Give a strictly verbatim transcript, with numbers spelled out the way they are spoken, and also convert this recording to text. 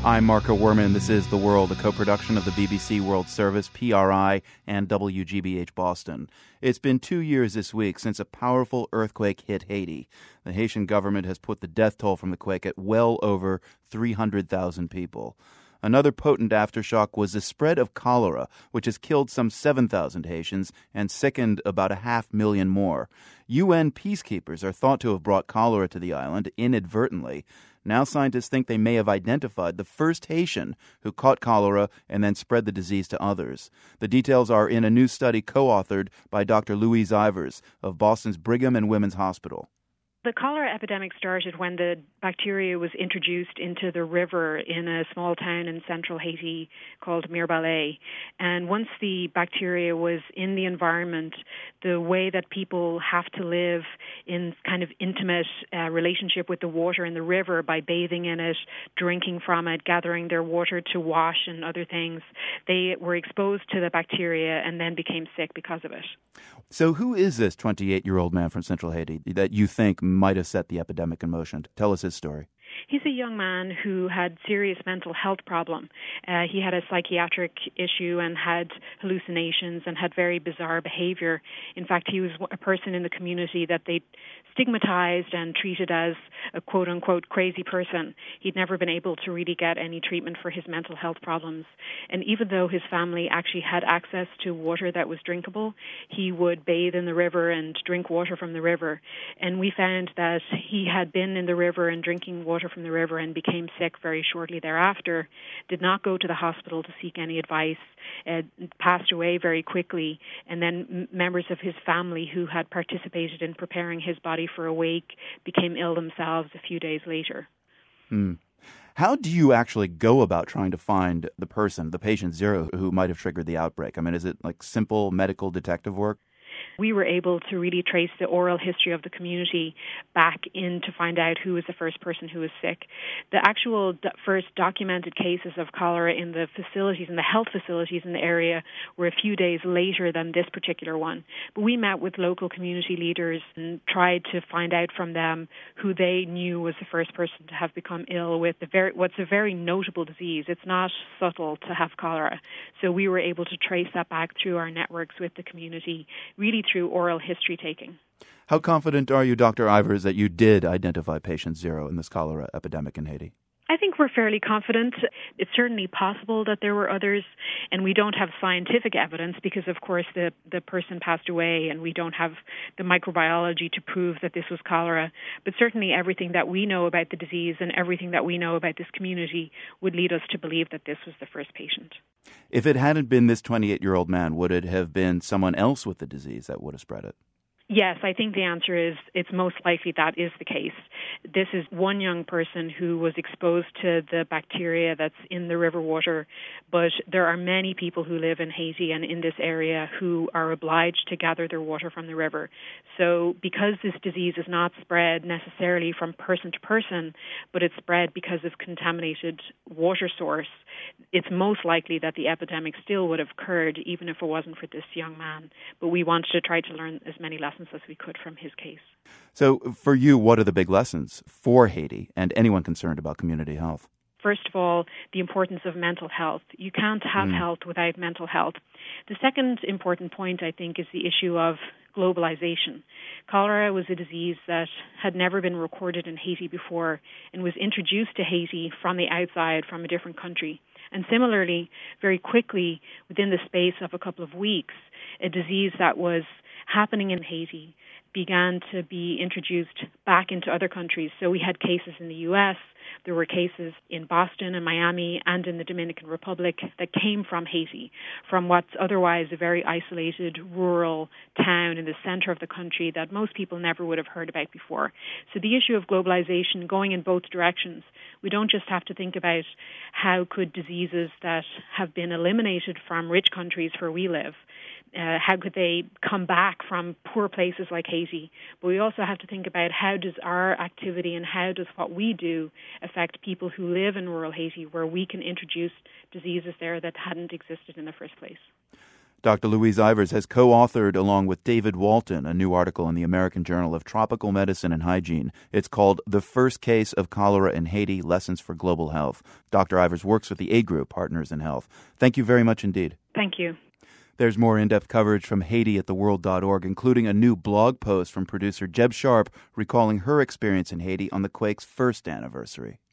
I'm Marco Werman. This is The World, a co-production of the B B C World Service, P R I, and W G B H Boston. It's been two years this week since a powerful earthquake hit Haiti. The Haitian government has put the death toll from the quake at well over three hundred thousand people. Another potent aftershock was the spread of cholera, which has killed some seven thousand Haitians and sickened about a half million more. U N peacekeepers are thought to have brought cholera to the island inadvertently. Now scientists think they may have identified the first Haitian who caught cholera and then spread the disease to others. The details are in a new study co-authored by Doctor Louise Ivers of Boston's Brigham and Women's Hospital. The cholera epidemic started when the bacteria was introduced into the river in a small town in central Haiti called Mirebalais. And once the bacteria was in the environment, the way that people have to live in kind of intimate uh, relationship with the water in the river by bathing in it, drinking from it, gathering their water to wash and other things, they were exposed to the bacteria and then became sick because of it. So who is this twenty-eight-year-old man from central Haiti that you think might have set the epidemic in motion? Tell us his story. He's a young man who had serious mental health problem. Uh, he had a psychiatric issue and had hallucinations and had very bizarre behavior. In fact, he was a person in the community that they stigmatized and treated as a quote-unquote crazy person. He'd never been able to really get any treatment for his mental health problems. And even though his family actually had access to water that was drinkable, he would bathe in the river and drink water from the river. And we found that he had been in the river and drinking water from the river and became sick very shortly thereafter, did not go to the hospital to seek any advice, uh, passed away very quickly, and then m- members of his family who had participated in preparing his body for a wake became ill themselves a few days later. Hmm. How do you actually go about trying to find the person, the patient zero, who might have triggered the outbreak? I mean, is it like simple medical detective work? We were able to really trace the oral history of the community back in to find out who was the first person who was sick. The actual do- first documented cases of cholera in the facilities, in the health facilities in the area, were a few days later than this particular one. But we met with local community leaders and tried to find out from them who they knew was the first person to have become ill with the very, what's a very notable disease. It's not subtle to have cholera. So we were able to trace that back through our networks with the community, really through oral history taking. How confident are you, Doctor Ivers, that you did identify patient zero in this cholera epidemic in Haiti? I think we're fairly confident. It's certainly possible that there were others, and we don't have scientific evidence because, of course, the, the person passed away and we don't have the microbiology to prove that this was cholera. But certainly everything that we know about the disease and everything that we know about this community would lead us to believe that this was the first patient. If it hadn't been this twenty-eight-year-old man, would it have been someone else with the disease that would have spread it? Yes, I think the answer is it's most likely that is the case. This is one young person who was exposed to the bacteria that's in the river water, but there are many people who live in Haiti and in this area who are obliged to gather their water from the river. So because this disease is not spread necessarily from person to person, but it's spread because of contaminated water source, it's most likely that the epidemic still would have occurred even if it wasn't for this young man. But we wanted to try to learn as many lessons as we could from his case. So for you, what are the big lessons for Haiti and anyone concerned about community health? First of all, the importance of mental health. You can't have mm. health without mental health. The second important point, I think, is the issue of globalization. Cholera was a disease that had never been recorded in Haiti before and was introduced to Haiti from the outside, from a different country. And similarly, very quickly, within the space of a couple of weeks, a disease that was happening in Haiti began to be introduced back into other countries. So we had cases in the U S, there were cases in Boston and Miami and in the Dominican Republic that came from Haiti, from what's otherwise a very isolated rural town in the center of the country that most people never would have heard about before. So the issue of globalization going in both directions. We don't just have to think about how could diseases that have been eliminated from rich countries where we live, Uh, how could they come back from poor places like Haiti? But we also have to think about how does our activity and how does what we do affect people who live in rural Haiti where we can introduce diseases there that hadn't existed in the first place. Doctor Louise Ivers has co-authored, along with David Walton, a new article in the American Journal of Tropical Medicine and Hygiene. It's called The First Case of Cholera in Haiti, Lessons for Global Health. Doctor Ivers works with the A Group, Partners in Health. Thank you very much indeed. Thank you. There's more in-depth coverage from Haiti at the world dot org, including a new blog post from producer Jeb Sharp recalling her experience in Haiti on the quake's first anniversary.